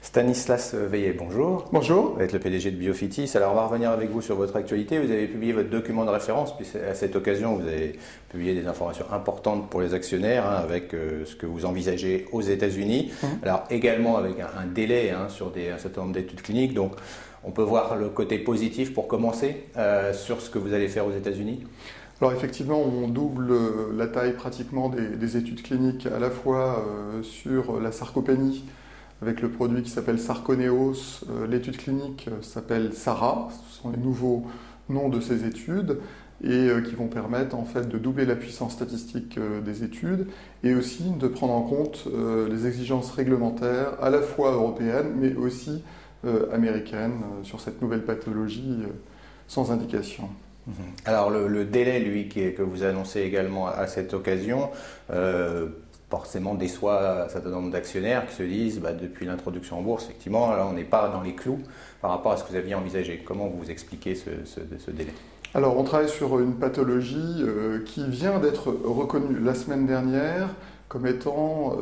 Stanislas Veillet, bonjour. Bonjour. Vous êtes le PDG de Biofitis. Alors on va revenir avec vous sur votre actualité. Vous avez publié votre document de référence, puis à cette occasion vous avez publié des informations importantes pour les actionnaires avec ce que vous envisagez aux États-Unis. Alors également avec un délai sur un certain nombre d'études cliniques. Donc on peut voir le côté positif pour commencer sur ce que vous allez faire aux États-Unis. Alors effectivement, on double la taille pratiquement des études cliniques à la fois sur la sarcopénie, avec le produit qui s'appelle Sarconeos. L'étude clinique s'appelle SARA, ce sont les nouveaux noms de ces études, et qui vont permettre en fait de doubler la puissance statistique des études, et aussi de prendre en compte les exigences réglementaires, à la fois européennes, mais aussi américaines, sur cette nouvelle pathologie sans indication. Alors le délai, lui, que vous annoncez également à cette occasion, forcément déçoit un certain nombre d'actionnaires qui se disent depuis l'introduction en bourse, effectivement, là, on n'est pas dans les clous par rapport à ce que vous aviez envisagé. Comment vous expliquez ce délai? Alors on travaille sur une pathologie qui vient d'être reconnue la semaine dernière comme étant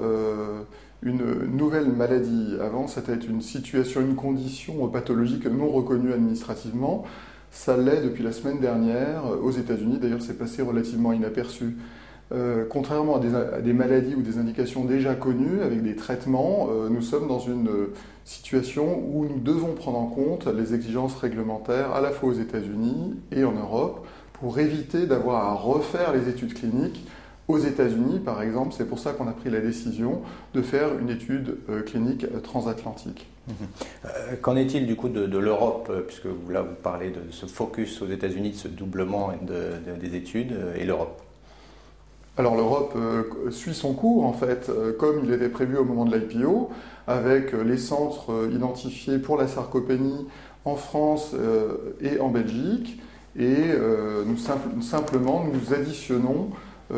une nouvelle maladie. Avant, c'était une situation, une condition pathologique non reconnue administrativement. Ça l'est depuis la semaine dernière aux États-Unis. D'ailleurs, c'est passé relativement inaperçu. Contrairement à des maladies ou des indications déjà connues avec des traitements, nous sommes dans une situation où nous devons prendre en compte les exigences réglementaires à la fois aux États-Unis et en Europe pour éviter d'avoir à refaire les études cliniques. Aux États-Unis, par exemple, c'est pour ça qu'on a pris la décision de faire une étude clinique transatlantique. Qu'en est-il du coup de l'Europe, puisque là vous parlez de ce focus aux États-Unis, de ce doublement des études, et l'Europe? Alors l'Europe suit son cours en fait, comme il était prévu au moment de l'IPO, avec les centres identifiés pour la sarcopénie en France et en Belgique, et simplement nous additionnons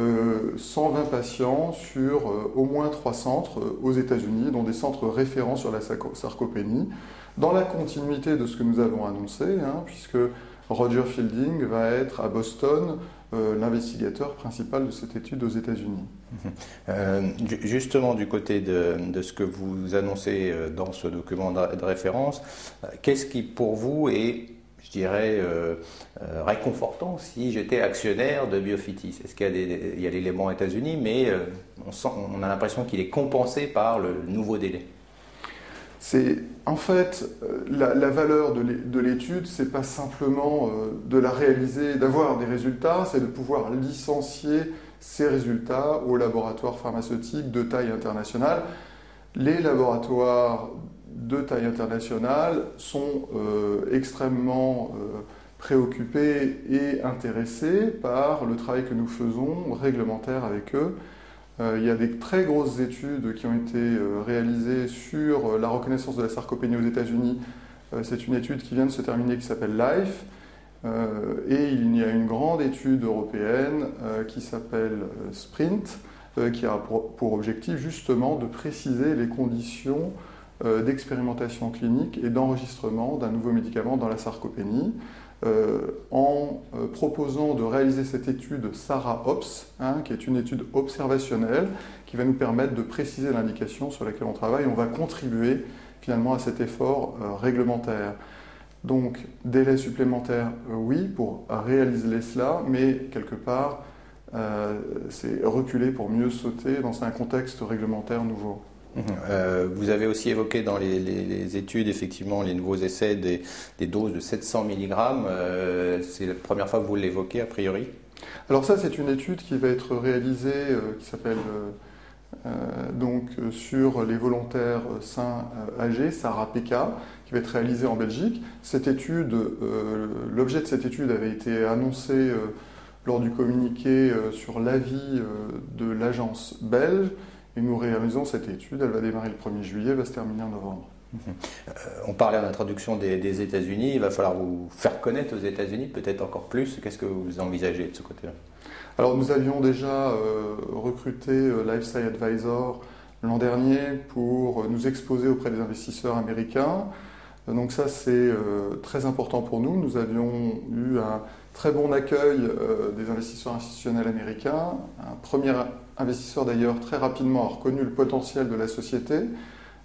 120 patients sur au moins 3 centres aux États-Unis, dont des centres référents sur la sarcopénie, dans la continuité de ce que nous avons annoncé, puisque Roger Fielding va être à Boston l'investigateur principal de cette étude aux États-Unis. Justement, du côté de ce que vous annoncez dans ce document de référence, qu'est-ce qui pour vous est, je dirais, réconfortant si j'étais actionnaire de Biofitis? Est-ce qu'il y a l'élément États-Unis, mais on a l'impression qu'il est compensé par le nouveau délai? C'est en fait la valeur de l'étude, c'est pas simplement de la réaliser, d'avoir des résultats, c'est de pouvoir licencier ces résultats aux laboratoires pharmaceutiques de taille internationale. Les laboratoires de taille internationale sont extrêmement préoccupés et intéressés par le travail que nous faisons réglementaire avec eux. Il y a des très grosses études qui ont été réalisées sur la reconnaissance de la sarcopénie aux États-Unis. C'est une étude qui vient de se terminer qui s'appelle LIFE. Et il y a une grande étude européenne qui s'appelle SPRINT, qui a pour objectif justement de préciser les conditions d'expérimentation clinique et d'enregistrement d'un nouveau médicament dans la sarcopénie. En proposant de réaliser cette étude SARA-OPS, qui est une étude observationnelle, qui va nous permettre de préciser l'indication sur laquelle on travaille. On va contribuer finalement à cet effort réglementaire. Donc, délai supplémentaire, oui, pour réaliser cela, mais quelque part, c'est reculer pour mieux sauter dans un contexte réglementaire nouveau. Vous avez aussi évoqué dans les études, effectivement, les nouveaux essais des doses de 700 mg. C'est la première fois que vous l'évoquez, a priori? Alors ça, c'est une étude qui va être réalisée, qui s'appelle sur les volontaires sains âgés, SARA-PK, qui va être réalisée en Belgique. Cette étude, l'objet de cette étude avait été annoncé lors du communiqué sur l'avis de l'agence belge. Et nous réalisons cette étude, elle va démarrer le 1er juillet, elle va se terminer en novembre. On parlait en introduction des États-Unis, il va falloir vous faire connaître aux États-Unis, peut-être encore plus. Qu'est-ce que vous envisagez de ce côté-là? Alors nous avions déjà recruté LifeSci Advisor l'an dernier pour nous exposer auprès des investisseurs américains. Donc ça c'est très important pour nous. Nous avions eu un très bon accueil des investisseurs institutionnels américains. Un premier investisseur d'ailleurs très rapidement a reconnu le potentiel de la société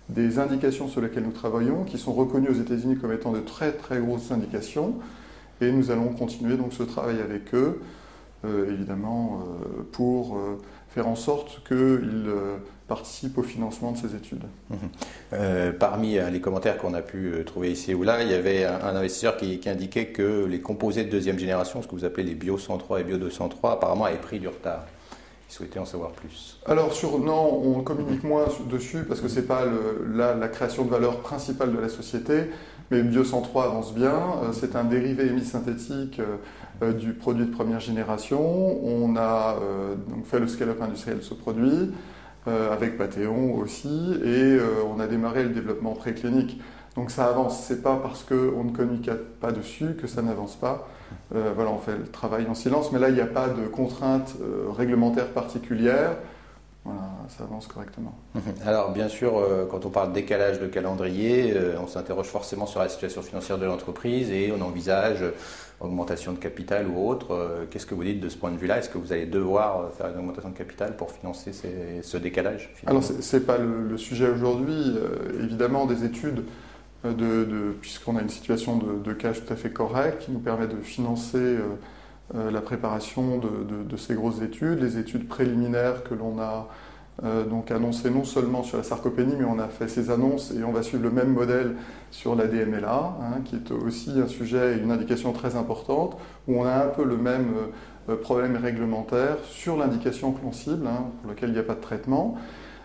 des indications sur lesquelles nous travaillons, qui sont reconnues aux États-Unis comme étant de très très grosses indications, et nous allons continuer donc ce travail avec eux, évidemment, pour faire en sorte qu'ils participent au financement de ces études. Parmi les commentaires qu'on a pu trouver ici ou là, il y avait un investisseur qui indiquait que les composés de deuxième génération, ce que vous appelez les Bio 103 et Bio 203, apparemment avaient pris du retard. Il souhaitait en savoir plus. Alors non, on communique moins dessus parce que ce n'est pas la création de valeur principale de la société, mais Bio 103 avance bien. C'est un dérivé hémisynthétique du produit de première génération. On a donc fait le scale-up industriel de ce produit, avec Pathéon aussi, et on a démarré le développement préclinique. Donc ça avance, c'est pas parce qu'on ne communique pas dessus que ça n'avance pas. Voilà, on fait le travail en silence, mais là il n'y a pas de contraintes réglementaires particulières. Voilà, ça avance correctement. Alors bien sûr, quand on parle de décalage de calendrier, on s'interroge forcément sur la situation financière de l'entreprise et on envisage augmentation de capital ou autre. Qu'est-ce que vous dites de ce point de vue-là? Est-ce que vous allez devoir faire une augmentation de capital pour financer ce décalage finalement? Alors ce n'est pas le sujet aujourd'hui. Évidemment, des études, puisqu'on a une situation de cash tout à fait correcte qui nous permet de financer la préparation de ces grosses études, les études préliminaires que l'on a donc annoncées non seulement sur la sarcopénie, mais on a fait ces annonces et on va suivre le même modèle sur la DMLA, qui est aussi un sujet et une indication très importante, où on a un peu le même problème réglementaire sur l'indication que l'on cible, pour laquelle il n'y a pas de traitement.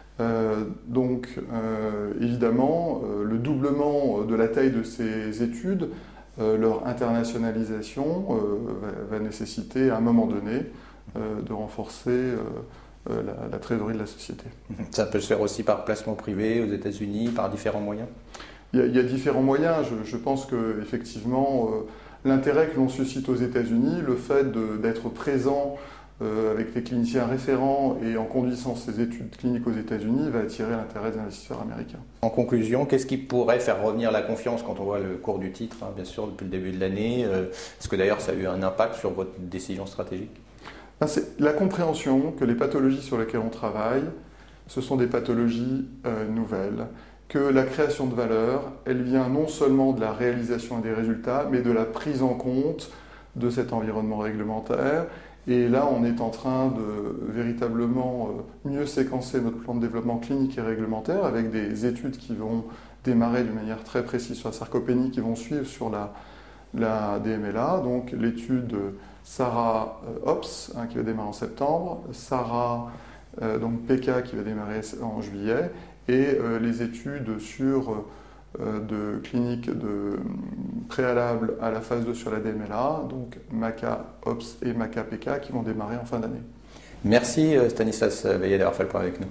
Évidemment, le doublement de la taille de ces études, leur internationalisation va nécessiter à un moment donné de renforcer la trésorerie de la société. Ça peut se faire aussi par placement privé aux États-Unis, par différents moyens? Il y a différents moyens. Je pense qu'effectivement, l'intérêt que l'on suscite aux États-Unis, le fait d'être présent avec les cliniciens référents et en conduisant ces études cliniques aux États-Unis va attirer l'intérêt des investisseurs américains. En conclusion, qu'est-ce qui pourrait faire revenir la confiance quand on voit le cours du titre, bien sûr, depuis le début de l'année? Est-ce que d'ailleurs ça a eu un impact sur votre décision stratégique? C'est la compréhension que les pathologies sur lesquelles on travaille, ce sont des pathologies nouvelles, que la création de valeur, elle vient non seulement de la réalisation des résultats, mais de la prise en compte de cet environnement réglementaire. Et là, on est en train de véritablement mieux séquencer notre plan de développement clinique et réglementaire avec des études qui vont démarrer d'une manière très précise sur la sarcopénie, qui vont suivre sur la DMLA. Donc l'étude SARA-OPS qui va démarrer en septembre, SARA donc PK qui va démarrer en juillet, et les études sur de cliniques préalables à la phase 2 sur la DMLA, donc MACA OPS et MACA PK qui vont démarrer en fin d'année. Merci Stanislas Veillet d'avoir fait le point avec nous.